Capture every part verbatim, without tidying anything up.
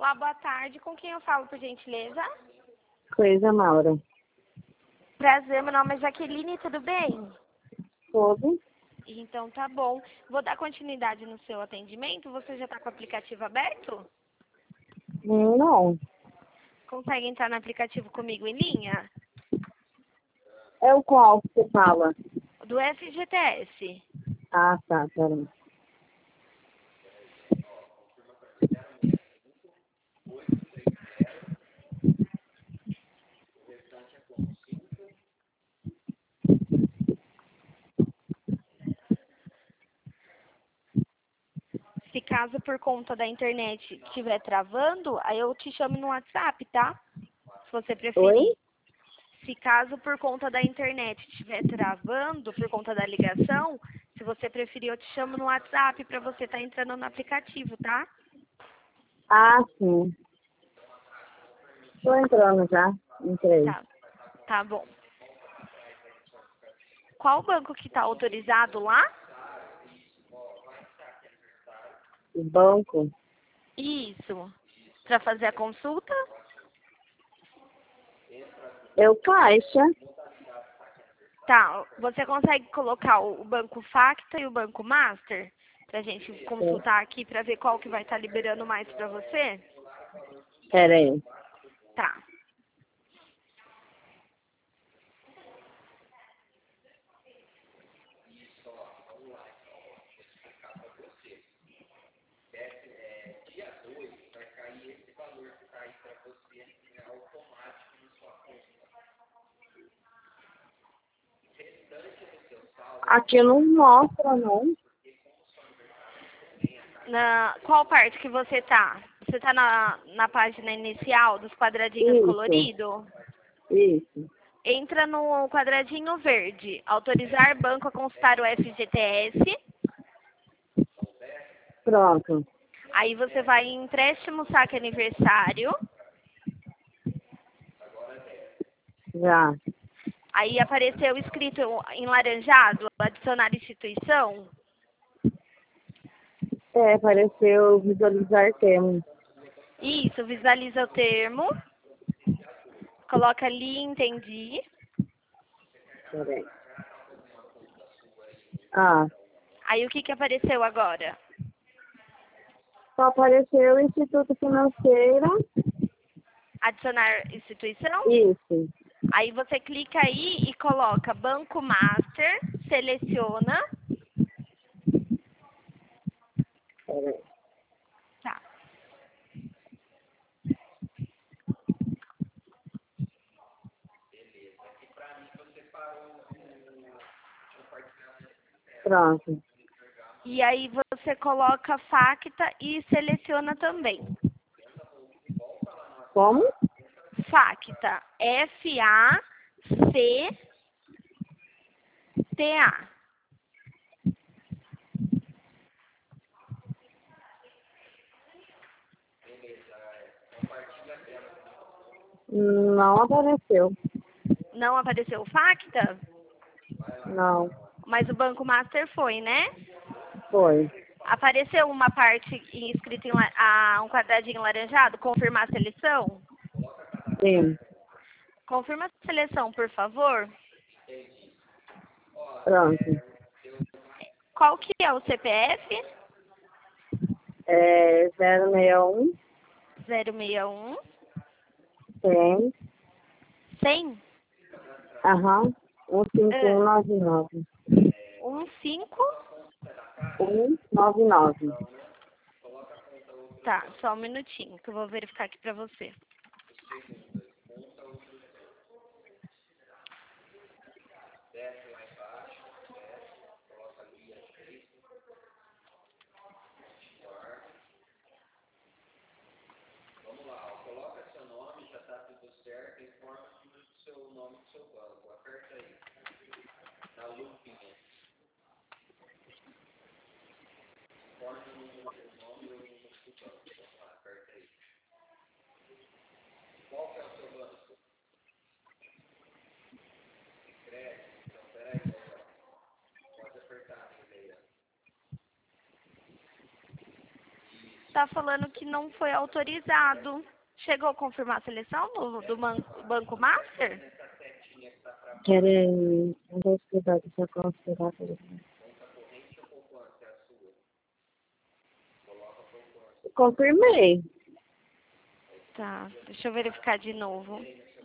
Olá, boa tarde. Com quem eu falo, por gentileza? Coisa, Maura. Prazer, meu nome é Jaqueline, tudo bem? Tudo? Então tá bom. Vou dar continuidade no seu atendimento. Você já está com o aplicativo aberto? Não. Consegue entrar no aplicativo comigo em linha? É o qual que você fala? Do F G T S. Ah, tá, peraí. Se caso por conta da internet estiver travando, aí eu te chamo no WhatsApp, tá? Se você preferir. Oi? Se caso por conta da internet estiver travando, por conta da ligação, se você preferir, eu te chamo no WhatsApp para você estar entrando no aplicativo, tá? Ah, sim. Tô entrando já. Entrei. Tá, tá bom. Qual banco que está autorizado lá? O banco? Isso. Para fazer a consulta? É o Caixa. Tá. Você consegue colocar o banco Facta e o banco Master? Pra gente consultar aqui para ver qual que vai estar liberando mais para você? Peraí. Tá. Aqui não mostra, não. Na qual parte que você tá? Você tá na, na página inicial dos quadradinhos Isso. coloridos? Isso. Entra no quadradinho verde. Autorizar banco a consultar o F G T S. Pronto. Aí você vai em empréstimo saque aniversário. Já. Aí apareceu escrito em laranjado, adicionar instituição. É, apareceu visualizar termos. Isso, visualiza o termo. Coloca ali, entendi. Peraí. Ah, Aí o que que apareceu agora? só apareceu o Instituto Financeiro. Adicionar instituição. Isso. Aí você clica aí e coloca Banco Master, seleciona. Peraí. Tá. Pronto. E aí você coloca Facta e seleciona também. Como? Facta, F A C T A. Não apareceu. Não apareceu o Facta? Não. Mas o Banco Master foi, né? Foi. Apareceu uma parte escrita em la- ah, um quadradinho laranjado, confirmar a seleção? Sim. Confirma a seleção, por favor. Pronto. Qual que é o C P F? É zero seis um, zero seis um cem, cem aham, um cinco um nove nove. um cinco. um nove nove. Tá, só um minutinho que eu vou verificar aqui pra você. está falando que não foi autorizado. Chegou a confirmar a seleção do, do man- Banco Master? Peraí, não vou escrever, deixa eu considerar. Confirmei. Tá, deixa eu verificar de novo.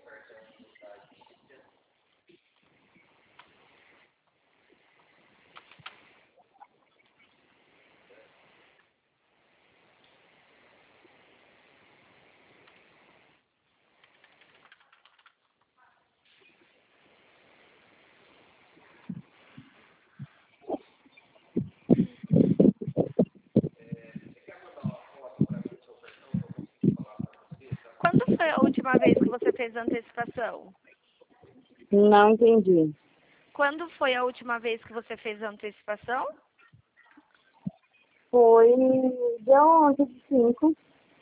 Quando foi a última vez que você fez a antecipação? Não entendi. Quando foi a última vez que você fez a antecipação? Foi dia onze de cinco.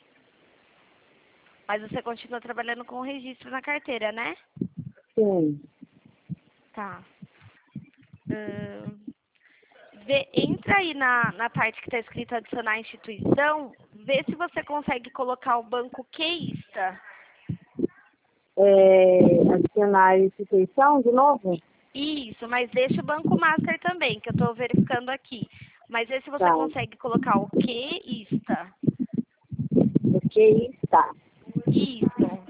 Mas você continua trabalhando com o registro na carteira, né? Sim. Tá. Ahn, vê- entra aí na, na parte que está escrito adicionar instituição, vê se você consegue colocar o banco queista. É, adicionar a instituição de novo? Isso, mas deixa o Banco Master também, que eu estou verificando aqui. Mas vê se você Tá. consegue colocar o queista. O que está? Isso.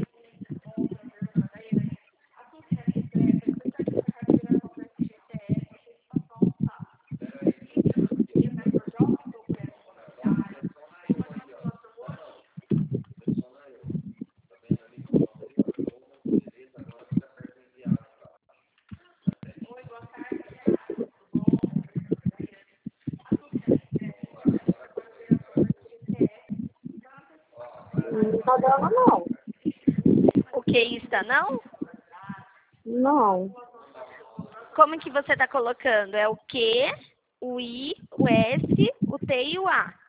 Não tá dando, não. O queista não? Não. Como que você está colocando? É o Q, o I, o S, o T e o A.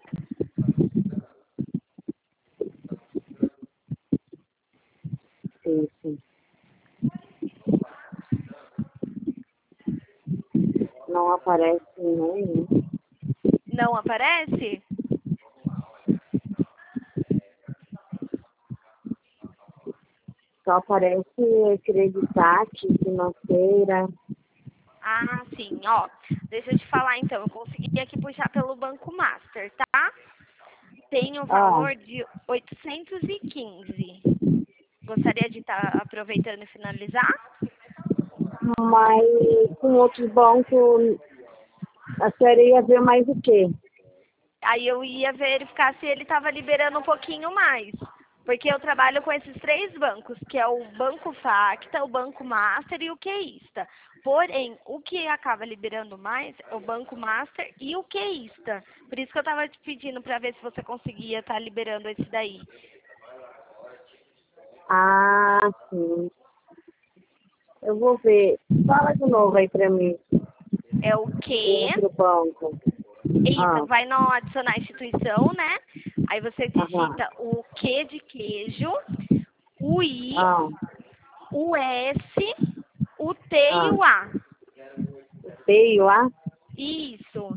Isso. Não aparece nenhum. Não aparece? Só aparece creditaque, financeira. Ah, sim, ó. Deixa eu te falar então. Eu consegui aqui puxar pelo Banco Master, tá? Tem o valor de oitocentos e quinze. Gostaria de estar aproveitando e finalizar? Mas com outros bancos, a senhora ia ver mais o quê? Aí eu ia verificar se ele estava liberando um pouquinho mais. Porque eu trabalho com esses três bancos, que é o Banco Facta, o Banco Master e o Queista. Porém, o que acaba liberando mais é o Banco Master e o Queista. Por isso que eu estava te pedindo para ver se você conseguia estar liberando esse daí. Ah, sim. Eu vou ver. Fala de novo aí pra mim. É o Q, Outro banco. isso, Ah, vai no adicionar instituição, né? Aí você aham. digita o Q de queijo, o I, Ah, o S, o T e ah. o A. Feio lá? Isso.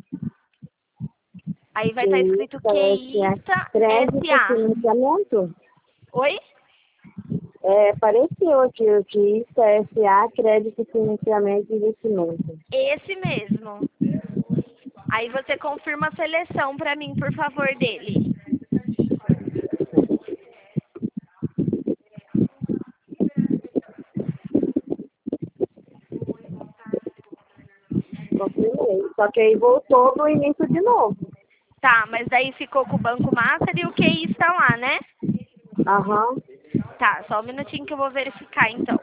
Aí vai estar escrito Queista, S A. Queista Crédito, S A. financiamento? Oi? É, apareceu aqui o Queista, S A, crédito, financiamento e investimento. Esse mesmo. Aí você confirma a seleção para mim, por favor, dele. Confirmei. Só que aí voltou do início de novo. Tá, mas daí ficou com o Banco Master e o Q I está lá, né? Aham. Tá, só um minutinho que eu vou verificar, então.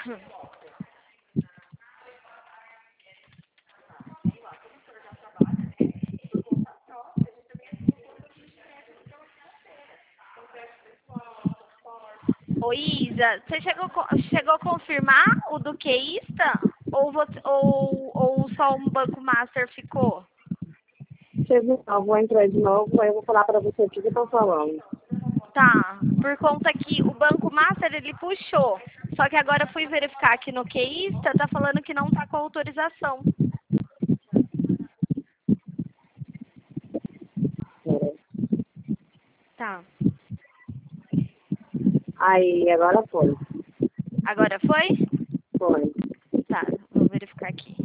Ô Isa, você chegou, co- chegou a confirmar o do queista? Ou, você, ou, ou só um Banco Master ficou? Chego, não, vou entrar de novo, aí eu vou falar para você o que que estão falando. Tá, por conta que o Banco Master ele puxou. Só que agora fui verificar aqui no queista, tá falando que não tá com autorização. Peraí. Tá. Aí, agora foi. Agora foi? Foi. Tá, vou verificar aqui.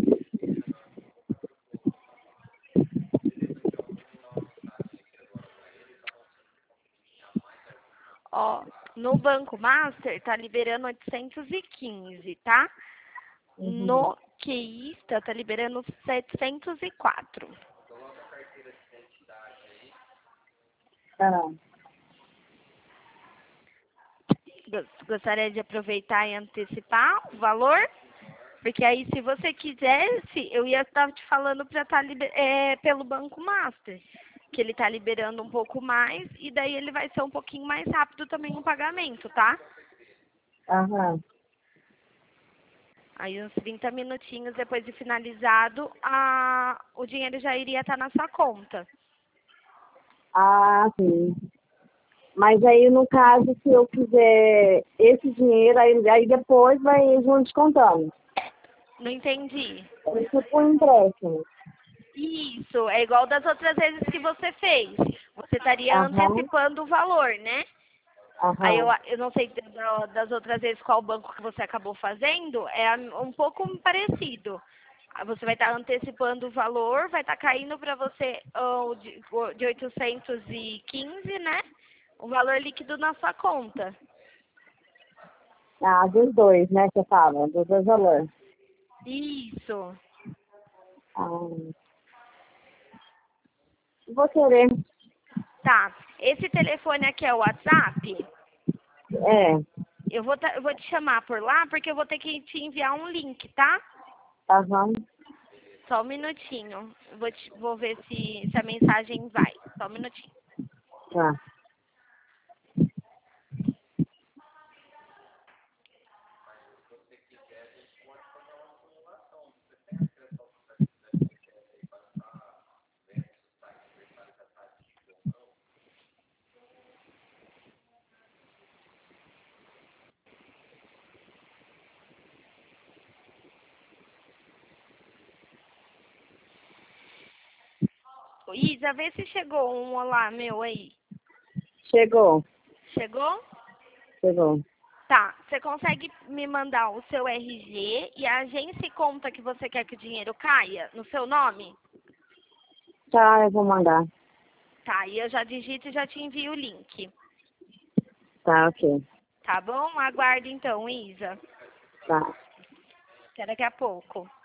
Ó, no Banco Master tá liberando oitocentos e quinze, tá? Uhum. No queista tá liberando setecentos e quatro. Tá. Gos- Gostaria de aproveitar e antecipar o valor? Porque aí, se você quisesse, eu ia estar te falando para estar é, pelo Banco Master, que ele está liberando um pouco mais e daí ele vai ser um pouquinho mais rápido também no pagamento, tá? Aham. Aí, uns trinta minutinhos depois de finalizado, a, o dinheiro já iria estar na sua conta. Ah, sim. Mas aí, no caso, se eu quiser esse dinheiro, aí, aí depois vai eles vão descontando. Não entendi. É tipo um empréstimo. Isso, é igual das outras vezes que você fez. Você estaria Aham, antecipando o valor, né? Aí eu, aham. eu não sei da- das outras vezes qual banco que você acabou fazendo, é a- um pouco parecido. Ah, você vai estar antecipando o valor, vai estar caindo para você ah, o de, o de oitocentos e quinze, né? O valor líquido na sua conta. Ah, dos dois, né, que você fala, dos dois valores. Isso. Ah, vou querer. Tá. Esse telefone aqui é o WhatsApp. É, Eu vou, tá- eu vou te chamar por lá porque eu vou ter que te enviar um link, tá? aham, Só um minutinho. Eu Vou, te, vou ver se, se a mensagem vai. Só um minutinho. tá. Isa, vê se chegou um olá meu aí. Chegou, Chegou? chegou. Tá. Você consegue me mandar o seu R G e a agência e conta que você quer que o dinheiro caia no seu nome? Tá, eu vou mandar. Tá. E eu já digito e já te envio o link. Tá, ok. Tá bom? Aguarde então, Isa. Tá. Até daqui a pouco.